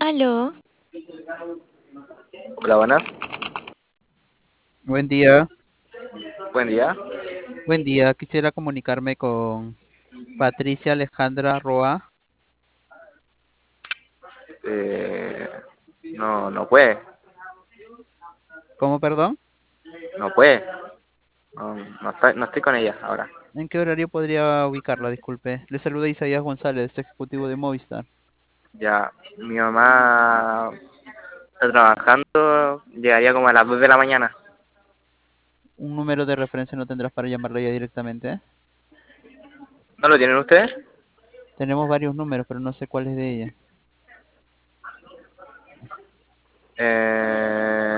Aló, Hola, buenas. Buen día, Buen día. buen día. Quisiera comunicarme con Patricia Alejandra Roa. Eh, no, no puede. ¿Cómo, perdón? No puede. No estoy con ella ahora. ¿En qué horario podría ubicarla? Disculpe. Le saluda Isaías González, ejecutivo de Movistar. Ya, mi mamá está trabajando. Llegaría como a las 2 de la mañana. ¿Un número de referencia no tendrás para llamarla ya directamente? ¿No lo tienen ustedes? Tenemos varios números, pero no sé cuál es de ella.